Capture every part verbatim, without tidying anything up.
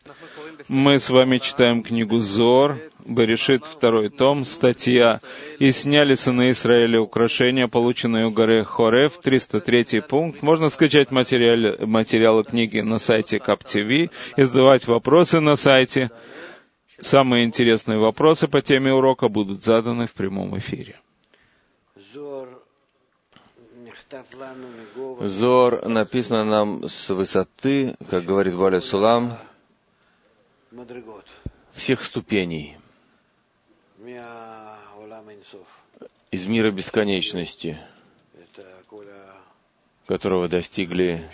Мы с вами читаем книгу Зоар, Берешит, второй том, статья «И сняли сыны Израиля украшения, полученные у горы Хорев», триста третий пункт. Можно скачать материалы, материалы книги на сайте кап ти ви и задавать вопросы на сайте. Самые интересные вопросы по теме урока будут заданы в прямом эфире. Зоар написано нам с высоты, как говорит Баля Сулам, всех ступеней из мира бесконечности, которого достигли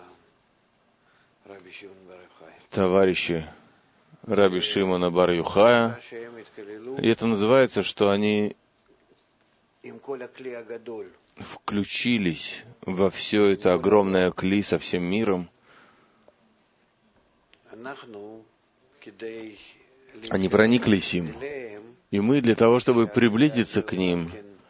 товарищи Раби Шимона бар Юхая. И это называется, что они включились во все это огромное кли со всем миром. Они прониклись им. И мы для того, чтобы приблизиться к ним,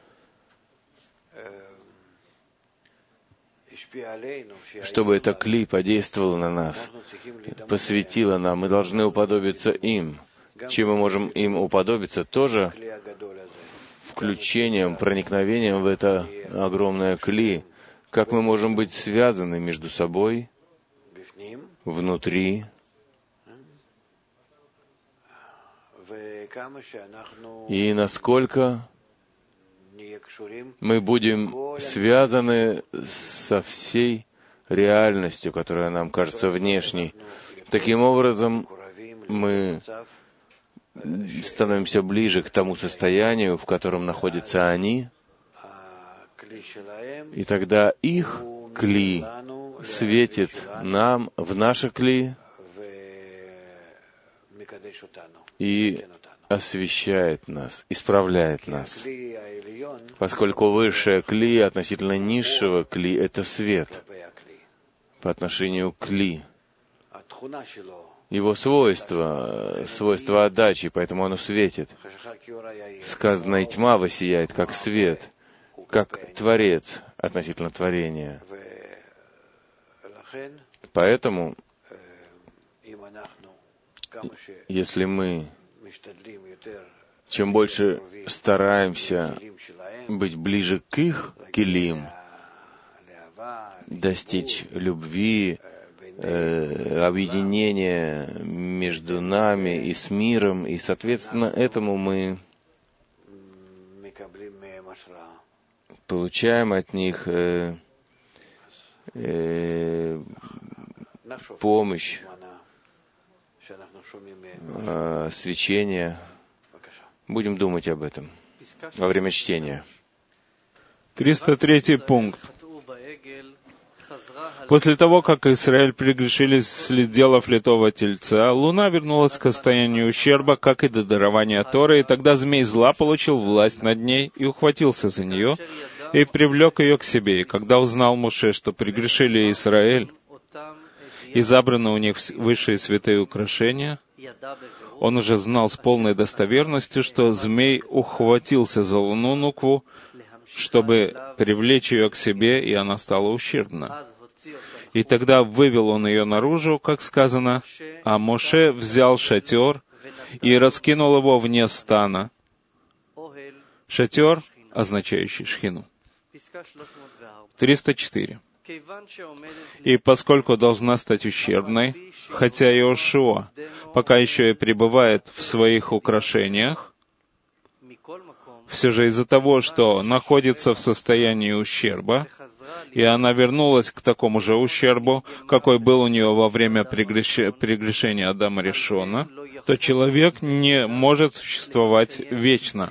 чтобы это кли подействовало на нас, посвятило нам, мы должны уподобиться им. Чем мы можем им уподобиться? Тоже включением, проникновением в это огромное кли. Как мы можем быть связаны между собой, внутри, и насколько мы будем связаны со всей реальностью, которая нам кажется внешней. Таким образом, мы становимся ближе к тому состоянию, в котором находятся они, и тогда их кли светит нам в наше кли и освещает нас, исправляет нас. Поскольку высшее кли относительно низшего кли — это свет по отношению к кли. Его свойство, свойство отдачи, поэтому оно светит. Сказано, и тьма воссияет, как свет, как Творец относительно творения. Поэтому, если мы чем больше стараемся быть ближе к их келим, достичь любви, э, объединения между нами и с миром, и, соответственно, этому мы получаем от них э, э, помощь, э, свечение. Будем думать об этом во время чтения. триста третий пункт. После того, как Израиль прегрешили, сделав литого тельца, луна вернулась к состоянию ущерба, как и до дарования Торы, и тогда змей зла получил власть над ней и ухватился за нее, и привлек ее к себе. И когда узнал Моше, что прегрешили Израиль, и забраны у них высшие святые украшения, он уже знал с полной достоверностью, что змей ухватился за луну Нукву, чтобы привлечь ее к себе, и она стала ущербна. И тогда вывел он ее наружу, как сказано, а Моше взял шатер и раскинул его вне стана. Шатер, означающий шхину. триста четыре. И поскольку должна стать ущербной, хотя Иошуа пока еще и пребывает в своих украшениях, все же из-за того, что находится в состоянии ущерба, и она вернулась к такому же ущербу, какой был у нее во время прегреш... прегрешения Адама Ришона, то человек не может существовать вечно.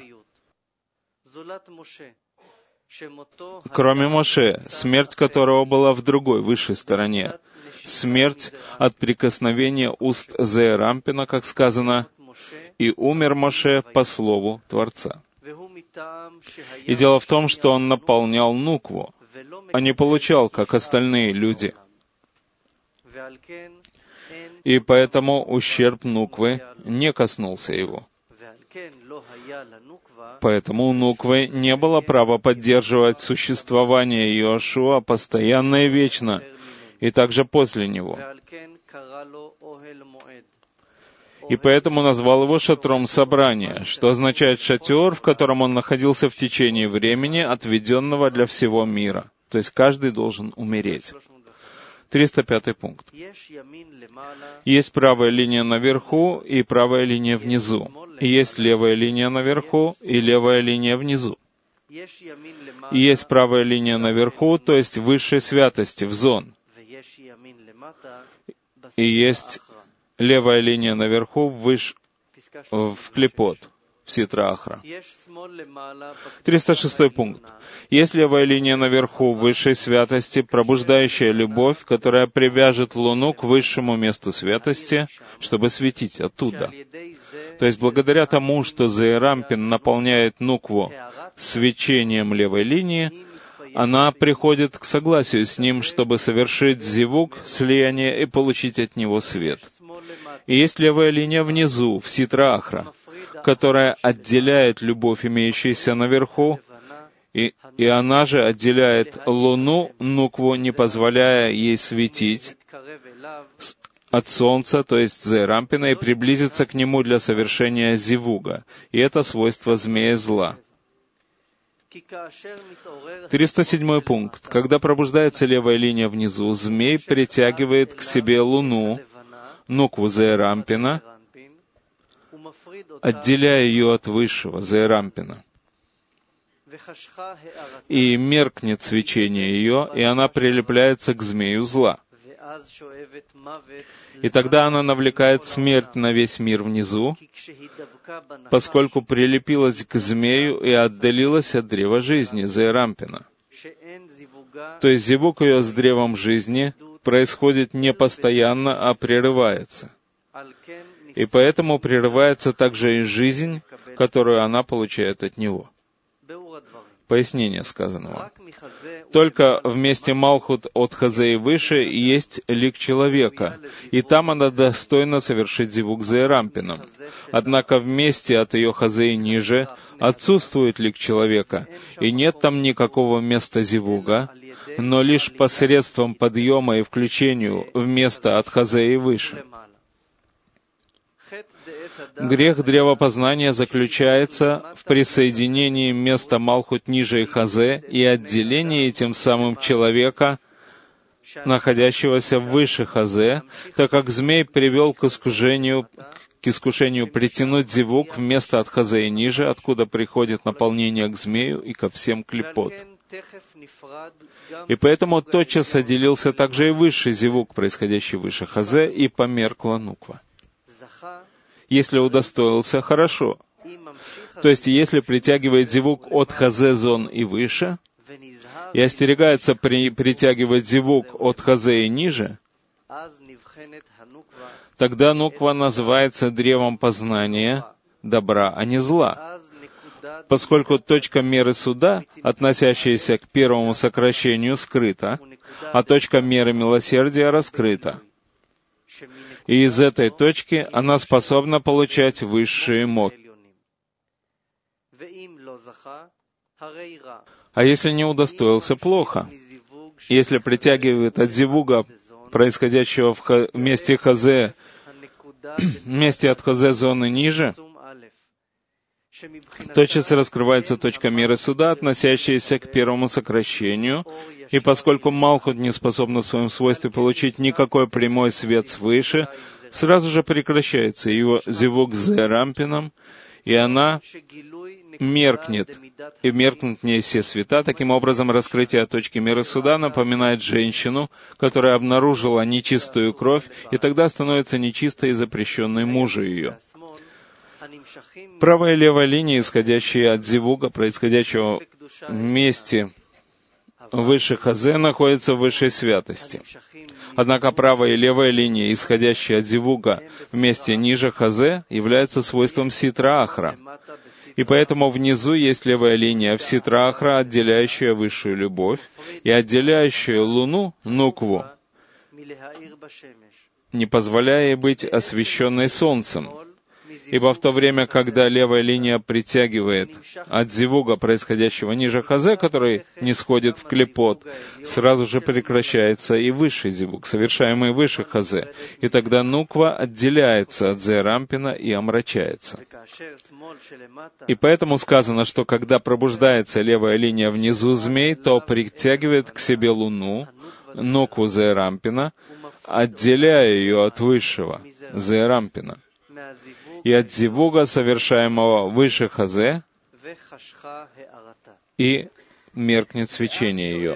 Кроме Моше, смерть которого была в другой, высшей стороне, смерть от прикосновения уст Зеэрампина, как сказано, «И умер Моше по слову Творца». И дело в том, что он наполнял Нукву, а не получал, как остальные люди. И поэтому ущерб Нуквы не коснулся его. Поэтому у Нуквы не было права поддерживать существование Иошуа постоянно и вечно, и также после него. И поэтому назвал его шатром собрания, что означает шатер, в котором он находился в течение времени, отведенного для всего мира. То есть каждый должен умереть. триста пятый пункт. Есть правая линия наверху и правая линия внизу. И есть левая линия наверху и левая линия внизу. И есть правая линия наверху, то есть высшей святости, в зон. И есть левая линия наверху, выше, в клипот, в ситра ахра. триста шестой пункт. Есть левая линия наверху, высшей святости, пробуждающая любовь, которая привяжет Луну к высшему месту святости, чтобы светить оттуда. То есть благодаря тому, что Зеир Анпин наполняет нукву свечением левой линии, она приходит к согласию с ним, чтобы совершить зивук, слияние и получить от него свет. И есть левая линия внизу, в ситра ахра, которая отделяет любовь, имеющуюся наверху, и, и она же отделяет Луну, нукву, не позволяя ей светить от Солнца, то есть Зеир Анпина, и приблизиться к нему для совершения зивуга. И это свойство змея зла. триста седьмой пункт. Когда пробуждается левая линия внизу, змей притягивает к себе Луну, нукву Зеир Анпина, отделяя ее от высшего Зеир Анпина. И меркнет свечение ее, и она прилепляется к змею зла. И тогда она навлекает смерть на весь мир внизу, поскольку прилепилась к змею и отдалилась от древа жизни, Зеир Анпина. То есть зивук ее с древом жизни происходит не постоянно, а прерывается. И поэтому прерывается также и жизнь, которую она получает от него. Пояснение сказанного. Только вместе Малхут от Хазе и выше есть лик человека, и там она достойна совершить зивук Зеир Анпином. Однако вместе от ее Хазе и ниже отсутствует лик человека, и нет там никакого места зивуга, но лишь посредством подъема и включению в место от Хазе и выше. Грех древопознания заключается в присоединении места Малхут ниже и Хазе и отделении тем самым человека, находящегося выше Хазе, так как змей привел к искушению, к искушению притянуть зивук в место от Хазе и ниже, откуда приходит наполнение к змею и ко всем клипот. И поэтому тотчас отделился также и высший зивук, происходящий выше Хазе, и померкла нуква. Если удостоился, хорошо. То есть, если притягивает зивук от Хазе зон и выше, и остерегается при, притягивать зивук от Хазе и ниже, тогда нуква называется древом познания добра, а не зла, поскольку точка меры суда, относящаяся к первому сокращению, скрыта, а точка меры милосердия раскрыта. И из этой точки она способна получать высшие мод. А если не удостоился, плохо. Если притягивает от зивуга, происходящего в ха- месте Хазе, в месте от Хазе зоны ниже, тотчас раскрывается точка меры суда, относящаяся к первому сокращению, и поскольку Малхут не способна в своем свойстве получить никакой прямой свет свыше, сразу же прекращается ее зивук с Зеир Анпином, и она меркнет, и меркнут в ней все света. Таким образом, раскрытие точки меры суда напоминает женщину, которая обнаружила нечистую кровь, и тогда становится нечистой и запрещенной мужу ее. Правая и левая линии, исходящие от зивуга, происходящего вместе выше Хазе, находятся в высшей святости. Однако правая и левая линии, исходящие от зивуга вместе ниже Хазе, являются свойством ситра ахра. И поэтому внизу есть левая линия в ситра ахра, отделяющая высшую любовь и отделяющая Луну, нукву, не позволяя ей быть освещенной солнцем. Ибо в то время, когда левая линия притягивает от зивуга, происходящего ниже хазе, который не сходит в клепот, сразу же прекращается и высший зивуг, совершаемый выше хазе, и тогда нуква отделяется от зерампина и омрачается. И поэтому сказано, что когда пробуждается левая линия внизу змей, то притягивает к себе луну, нукву зерампина, отделяя ее от высшего зерампина и от зивуга, совершаемого выше хазе, и меркнет свечение ее.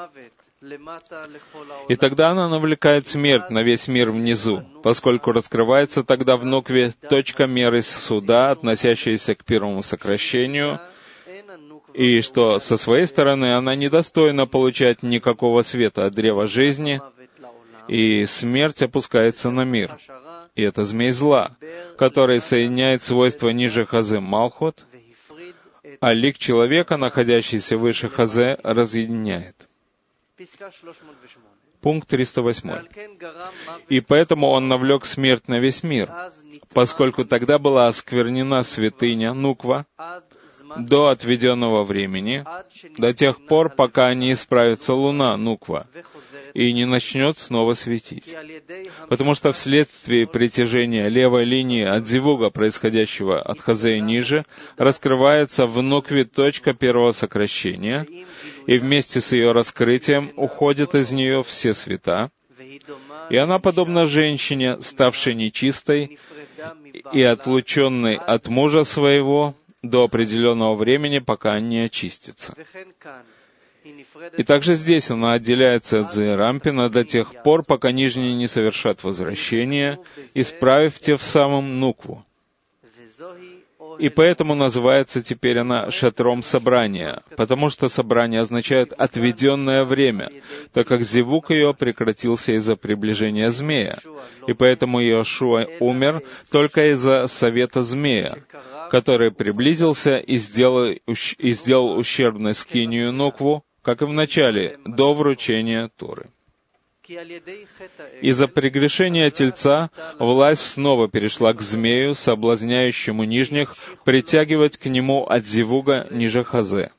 И тогда она навлекает смерть на весь мир внизу, поскольку раскрывается тогда в нукве точка меры суда, относящаяся к первому сокращению, и что со своей стороны она недостойна получать никакого света от древа жизни, и смерть опускается на мир. И это змей зла, который соединяет свойства ниже хазе Малхут, а лик человека, находящийся выше хазе, разъединяет. Пункт триста восемь. И поэтому он навлек смерть на весь мир, поскольку тогда была осквернена святыня, нуква, до отведенного времени, до тех пор, пока не исправится луна, нуква, и не начнет снова светить. Потому что вследствие притяжения левой линии от зивуга, происходящего от хазе ниже, раскрывается в нукве точка первого сокращения, и вместе с ее раскрытием уходят из нее все света, и она подобна женщине, ставшей нечистой и отлученной от мужа своего до определенного времени, пока не очистится. И также здесь она отделяется от зерампина до тех пор, пока нижние не совершат возвращение, исправив тем самым нукву. И поэтому называется теперь она шатром собрания, потому что собрание означает «отведенное время», так как зивук ее прекратился из-за приближения змея. И поэтому Йошуа умер только из-за совета змея, который приблизился и сделал, и сделал ущербной скинию нукву, как и в начале, до вручения Торы. Из-за прегрешения тельца власть снова перешла к змею, соблазняющему нижних, притягивать к нему от зивуга ниже хазе.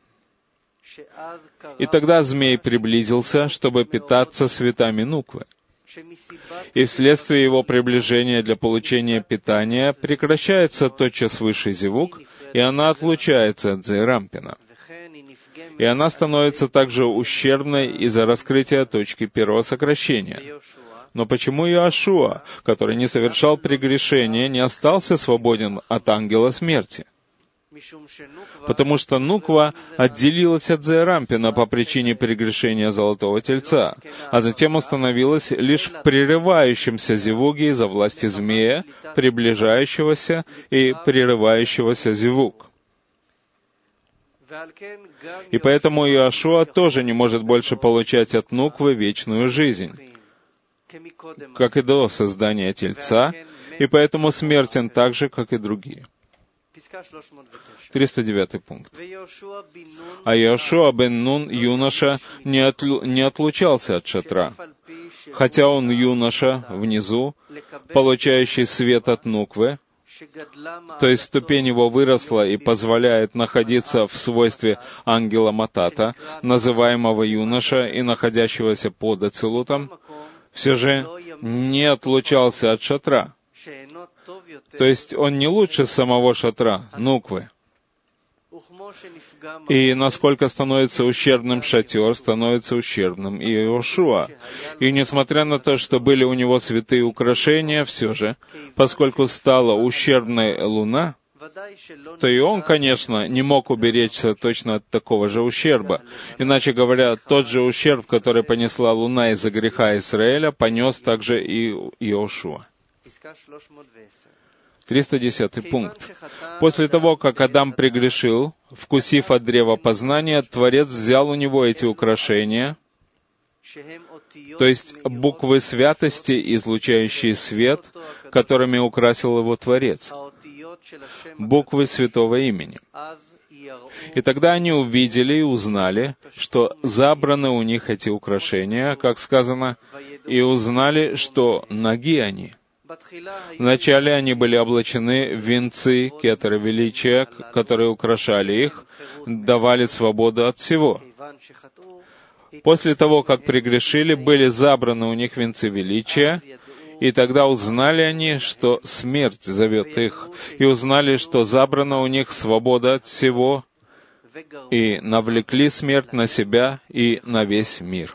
И тогда змей приблизился, чтобы питаться светами нуквы. И вследствие его приближения для получения питания прекращается тотчас высший зивуг, и она отлучается от зерампина. И она становится также ущербной из-за раскрытия точки первого сокращения. Но почему Йошуа, который не совершал прегрешения, не остался свободен от ангела смерти? Потому что нуква отделилась от зерампина по причине прегрешения золотого тельца, а затем остановилась лишь в прерывающемся зивуге из-за власти змея, приближающегося и прерывающегося зивуг. И поэтому Йошуа тоже не может больше получать от нуквы вечную жизнь, как и до создания тельца, и поэтому смертен так же, как и другие. триста девятый пункт. А Йошуа бен Нун, юноша, не, отлю... не отлучался от шатра, хотя он юноша внизу, получающий свет от нуквы, то есть ступень его выросла и позволяет находиться в свойстве ангела Матата, называемого юноша и находящегося под ацилутом, все же не отлучался от шатра. То есть он не лучше самого шатра, нуквы. И насколько становится ущербным шатер, становится ущербным и Йошуа. И несмотря на то, что были у него святые украшения, все же, поскольку стала ущербной луна, то и он, конечно, не мог уберечься точно от такого же ущерба. Иначе говоря, тот же ущерб, который понесла луна из-за греха Израиля, понес также и Йошуа. триста десятый пункт. После того, как Адам прегрешил, вкусив от древа познания, Творец взял у него эти украшения, то есть буквы святости, излучающие свет, которыми украсил его Творец, буквы святого имени. И тогда они увидели и узнали, что забраны у них эти украшения, как сказано, и узнали, что наги они. Вначале они были облачены в венцы кетера величия, которые украшали их, давали свободу от всего. После того, как прегрешили, были забраны у них венцы величия, и тогда узнали они, что смерть зовет их, и узнали, что забрана у них свобода от всего, и навлекли смерть на себя и на весь мир.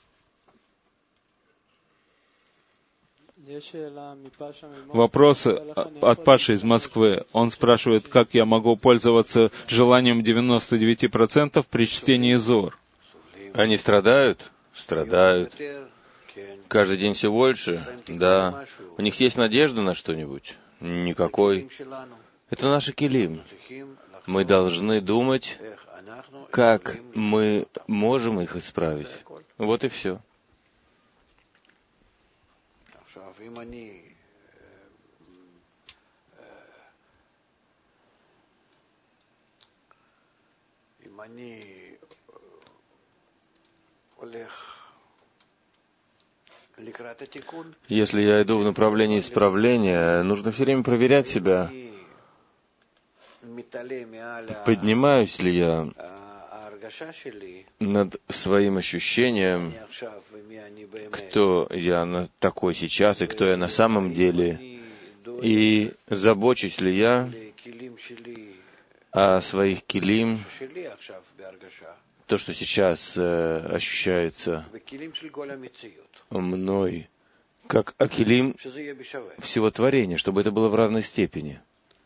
Вопрос от Паши из Москвы. Он спрашивает, как я могу пользоваться желанием девяносто девять процентов при чтении Зор. Они страдают? Страдают. Каждый день все больше? Да. У них есть надежда на что-нибудь? Никакой. Это наши килим. Мы должны думать, как мы можем их исправить. Вот и все. Если я иду в направлении исправления, нужно все время проверять себя, поднимаюсь ли я над своим ощущением, кто я на такой сейчас и кто я на самом деле, и забочусь ли я о своих килим, то, что сейчас э, ощущается мной, как акилим всего творения, чтобы это было в равной степени.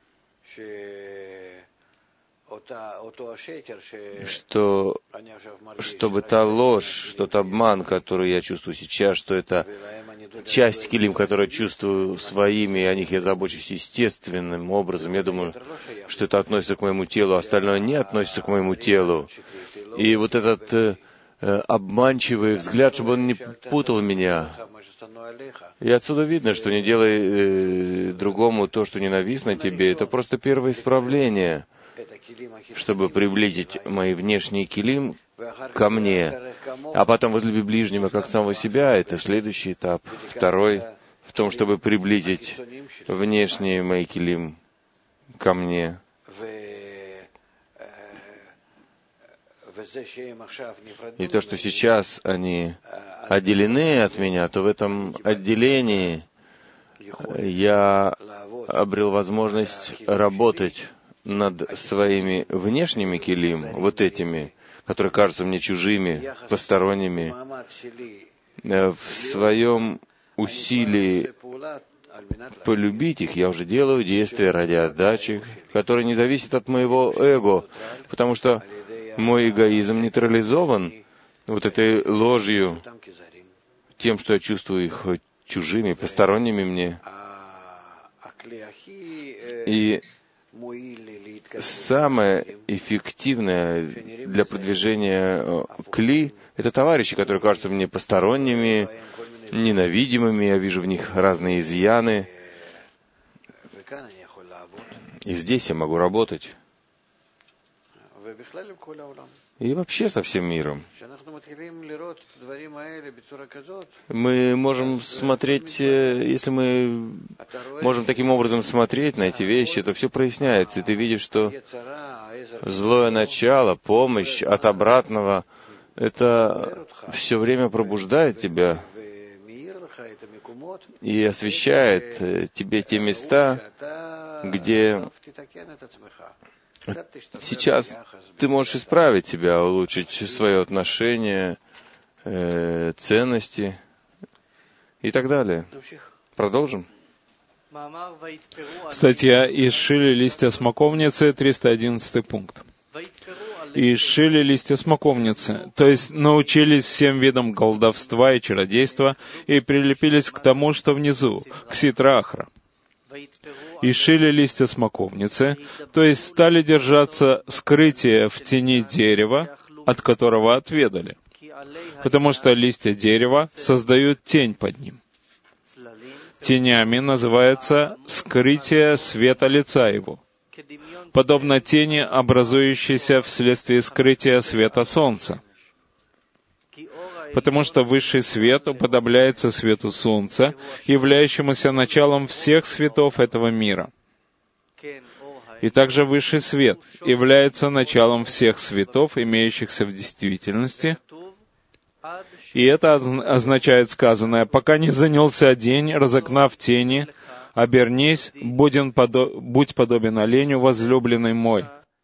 Что, чтобы та ложь, что тот обман, который я чувствую сейчас, что это часть килим, которую я чувствую своими, и о них я забочусь естественным образом. Я думаю, что это относится к моему телу, а остальное не относится к моему телу. И вот этот э, обманчивый взгляд, чтобы он не путал меня. И отсюда видно, что не делай э, другому то, что ненавистно тебе. Это просто первое исправление, чтобы приблизить мои внешние килим ко мне. А потом возлюби ближнего как самого себя. Это следующий этап. Второй в том, чтобы приблизить внешние мои килим ко мне. И то, что сейчас они отделены от меня, то в этом отделении я обрел возможность работать над своими внешними килим, вот этими, которые кажутся мне чужими, посторонними, в своем усилии полюбить их, я уже делаю действия ради отдачи, которые не зависят от моего эго, потому что мой эгоизм нейтрализован вот этой ложью, тем, что я чувствую их чужими, посторонними мне. И самое эффективное для продвижения кли — это товарищи, которые кажутся мне посторонними, ненавидимыми, я вижу в них разные изъяны. И здесь я могу работать. И вообще со всем миром. Мы можем смотреть, если мы можем таким образом смотреть на эти вещи, то все проясняется, и ты видишь, что злое начало, помощь от обратного, это все время пробуждает тебя и освещает тебе те места, где сейчас ты можешь исправить себя, улучшить свое отношение, э, ценности и так далее. Продолжим? Статья «И сшили листья смоковницы», триста одиннадцатый пункт. «И сшили листья смоковницы», то есть научились всем видам колдовства и чародейства и прилепились к тому, что внизу, к ситра-ахра. И шили листья смоковницы, то есть стали держаться скрытия в тени дерева, от которого отведали, потому что листья дерева создают тень под ним. Тенями называется скрытие света лица его, подобно тени, образующейся вследствие скрытия света солнца. потому что высший свет уподобляется свету солнца, являющемуся началом всех светов этого мира. И также высший свет является началом всех светов, имеющихся в действительности. И это означает сказанное: «Пока не занялся день, разогнав тени, обернись, будь подобен оленю, возлюбленный мой».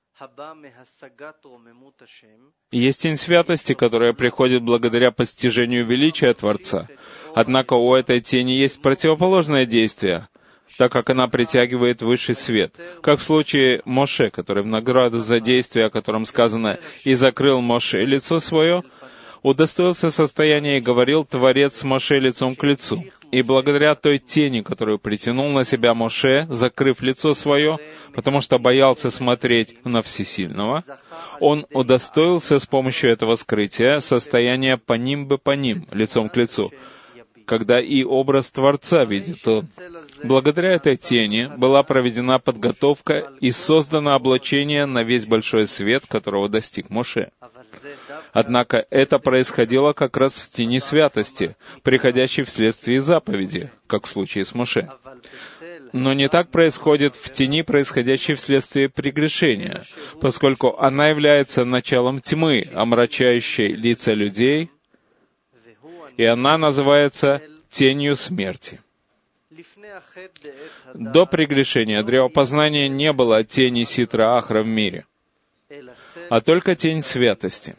Есть тень святости, которая приходит благодаря постижению величия Творца. Однако у этой тени есть противоположное действие, так как она притягивает высший свет. Как в случае Моше, который в награду за действие, о котором сказано «И закрыл Моше лицо свое», удостоился состояния и говорил Творец Моше лицом к лицу. И благодаря той тени, которую притянул на себя Моше, закрыв лицо свое, потому что боялся смотреть на Всесильного, он удостоился с помощью этого скрытия состояния паним бы паним, лицом к лицу, когда и образ Творца видит он. Благодаря этой тени была проведена подготовка и создано облачение на весь большой свет, которого достиг Моше. Однако это происходило как раз в тени святости, приходящей вследствие заповеди, как в случае с Моше. Но не так происходит в тени, происходящей вследствие прегрешения, поскольку она является началом тьмы, омрачающей лица людей, и она называется тенью смерти. До прегрешения древа познания не было тени Ситра Ахра в мире, а только тень святости.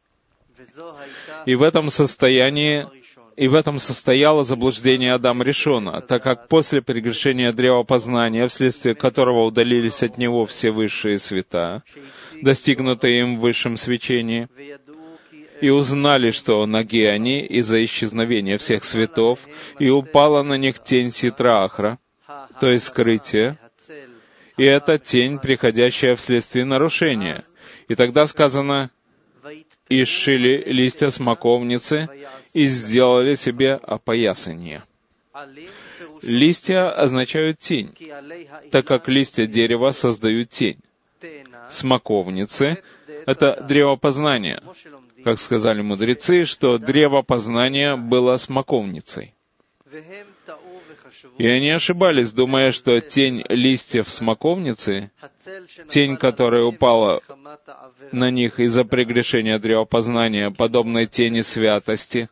И в этом состоянии, и в этом состояло заблуждение Адама Ришона, так как после прегрешения древа познания, вследствие которого удалились от него все высшие света, достигнутые им в высшем свечении, и узнали, что ноги они из-за исчезновения всех светов, и упала на них тень Ситра Ахра, то есть скрытие, и это тень, приходящая вследствие нарушения. И тогда сказано: «И сшили листья смоковницы, и сделали себе опоясание». Листья означают тень, так как листья дерева создают тень. Смоковницы — это древо познания. Как сказали мудрецы, что древо познания было смоковницей. И они ошибались, думая, что тень листьев смоковницы, тень, которая упала на них из-за прегрешения древа познания, подобной тени святости,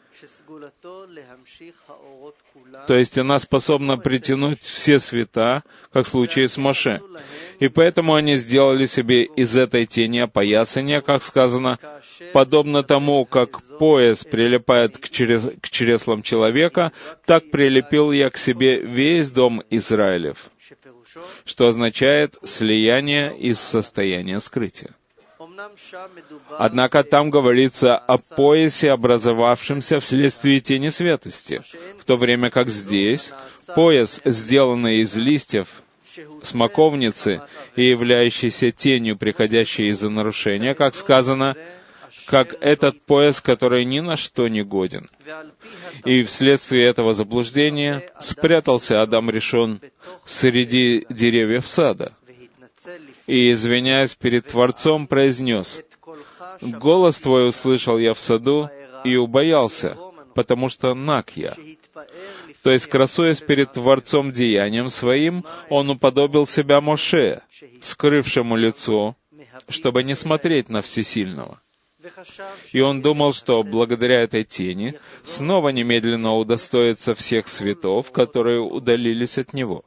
то есть она способна притянуть все света, как в случае с Моше. И поэтому они сделали себе из этой тени опоясание, как сказано, подобно тому, как пояс прилипает к, черес... к чреслам человека, так прилепил я к себе весь дом Израилев, что означает слияние из состояния скрытия. Однако там говорится о поясе, образовавшемся вследствие тени святости, в то время как здесь пояс, сделанный из листьев смоковницы и являющийся тенью, приходящей из-за нарушения, как сказано, как этот пояс, который ни на что не годен. И вследствие этого заблуждения спрятался Адам Ришон среди деревьев сада, и, извиняясь перед Творцом, произнес: «Голос твой услышал я в саду и убоялся, потому что наг я». То есть, красуясь перед Творцом деянием своим, он уподобил себя Моше, скрывшему лицо, чтобы не смотреть на Всесильного. И он думал, что благодаря этой тени снова немедленно удостоится всех светов, которые удалились от него.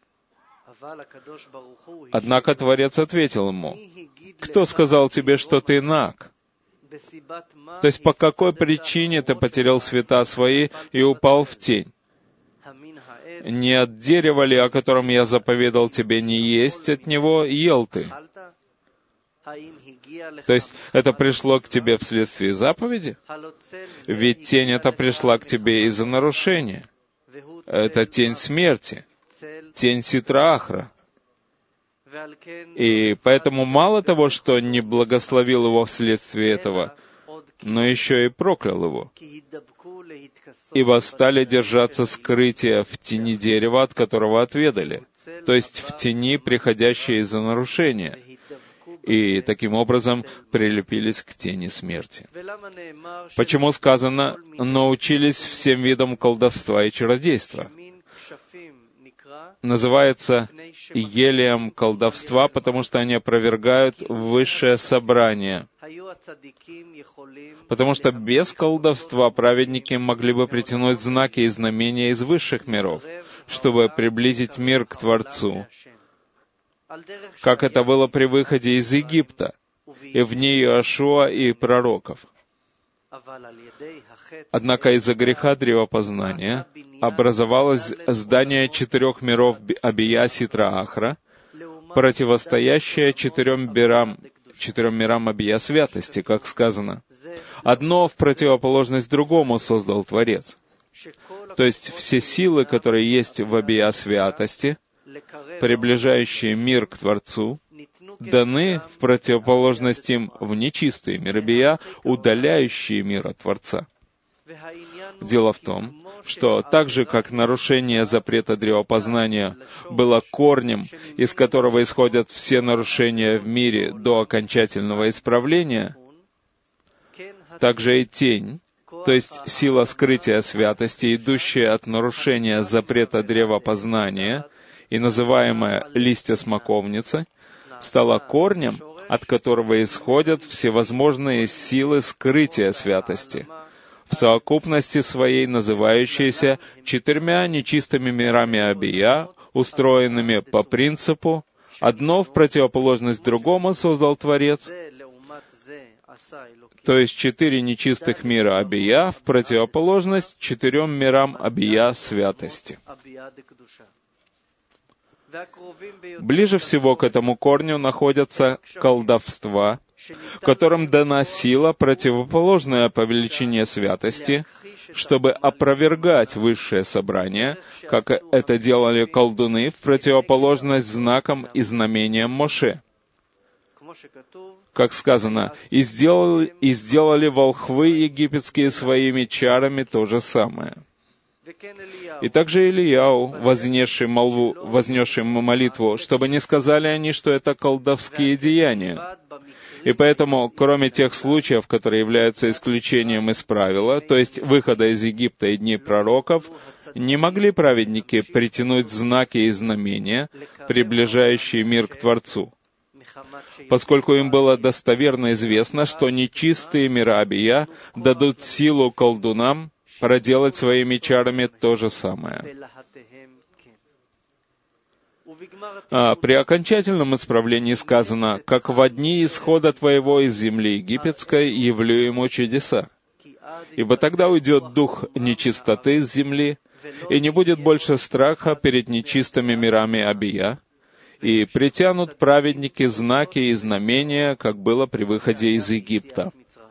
Однако Творец ответил ему: «Кто сказал тебе, что ты наг?» То есть, по какой причине ты потерял света свои и упал в тень? Не от дерева ли, о котором я заповедал тебе не есть, от него ел ты? То есть, это пришло к тебе вследствие заповеди? Ведь тень эта пришла к тебе из-за нарушения. Это тень смерти, тень Ситра Ахра. И поэтому мало того, что не благословил его вследствие этого, но еще и проклял его. Ибо стали держаться скрытия в тени дерева, от которого отведали, то есть в тени, приходящей из-за нарушения. и таким образом прилепились к тени смерти. Почему сказано «научились всем видам колдовства и чародейства»? Называется елеем колдовства, потому что они опровергают высшее собрание. Потому что без колдовства праведники могли бы притянуть знаки и знамения из высших миров, чтобы приблизить мир к Творцу, как это было при выходе из Египта, и в дни Иошуа и пророков. Однако из-за греха древопознания образовалось здание четырех миров Абия Ситра Ахра, противостоящее четырем мирам, четырем мирам Абия святости, как сказано. Одно в противоположность другому создал Творец. То есть все силы, которые есть в Абия святости, приближающие мир к Творцу, даны в противоположность им в нечистые миры Бия, удаляющие мир от Творца. Дело в том, что так же, как нарушение запрета древопознания было корнем, из которого исходят все нарушения в мире до окончательного исправления, так же и тень, то есть сила скрытия святости, идущая от нарушения запрета древопознания и называемая листья смоковницы, стала корнем, от которого исходят всевозможные силы скрытия святости, в совокупности своей называющиеся четырьмя нечистыми мирами Абия, устроенными по принципу «одно в противоположность другому создал Творец», то есть четыре нечистых мира Абия в противоположность четырем мирам Абия святости. Ближе всего к этому корню находятся колдовства, которым дана сила, противоположная по величине святости, чтобы опровергать высшее собрание, как это делали колдуны в противоположность знакам и знамениям Моше. Как сказано, «И сделали, и сделали волхвы египетские своими чарами то же самое». И также Илияу, вознесший молву, вознесший молитву, чтобы не сказали они, что это колдовские деяния. И поэтому, кроме тех случаев, которые являются исключением из правила, то есть выхода из Египта и дней пророков, не могли праведники притянуть знаки и знамения, приближающие мир к Творцу, поскольку им было достоверно известно, что нечистые мира Абия дадут силу колдунам проделать своими чарами то же самое. А при окончательном исправлении сказано, «Как во дни исхода твоего из земли египетской явлю ему чудеса». Ибо тогда уйдет дух нечистоты с земли, и не будет больше страха перед нечистыми мирами Абия, и притянут праведники знаки и знамения, как было при выходе из Египта.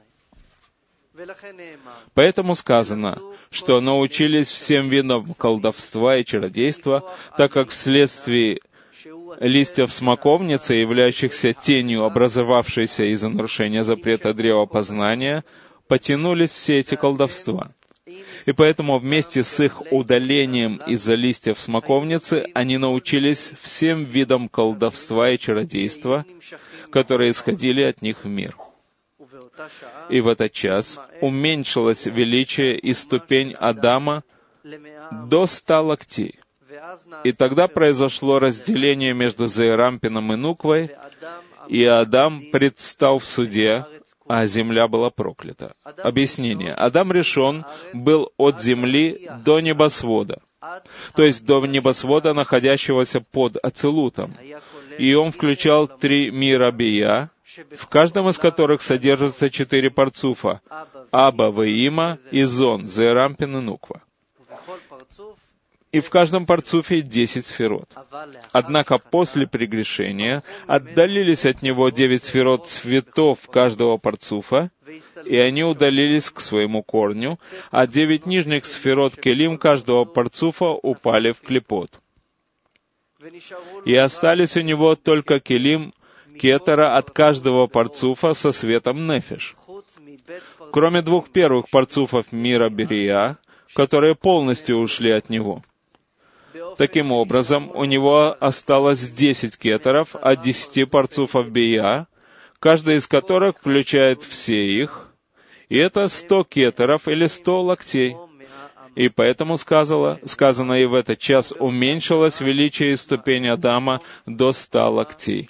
Поэтому сказано, что научились всем видам колдовства и чародейства, так как вследствие листьев смоковницы, являющихся тенью, образовавшейся из-за нарушения запрета древопознания, потянулись все эти колдовства. И поэтому вместе с их удалением из-за листьев смоковницы они научились всем видам колдовства и чародейства, которые исходили от них в мир. И в этот час уменьшилось величие и ступень Адама до ста локтей. И тогда произошло разделение между Зеэрампином и Нуквой, и Адам предстал в суде, а земля была проклята. Объяснение. Адам Ришон был от земли до небосвода, то есть до небосвода, находящегося под Ацилутом. И он включал три мира Бия, в каждом из которых содержатся четыре парцуфа — Аба, Ваима и Зон, Зеэрампин и Нуква. И в каждом парцуфе десять сферот. Однако после прегрешения отдалились от него девять сферот цветов каждого парцуфа, и они удалились к своему корню, а девять нижних сферот келим каждого парцуфа упали в клипот. И остались у него только келим кетера от каждого парцуфа со светом нефеш, кроме двух первых парцуфов мира Берия, которые полностью ушли от него. Таким образом, у него осталось десять кетеров от десяти парцуфов Бия, каждая из которых включает все их, и это сто кетеров или сто локтей. И поэтому сказано, сказано и в этот час уменьшилось величие и ступень Адама до ста локтей.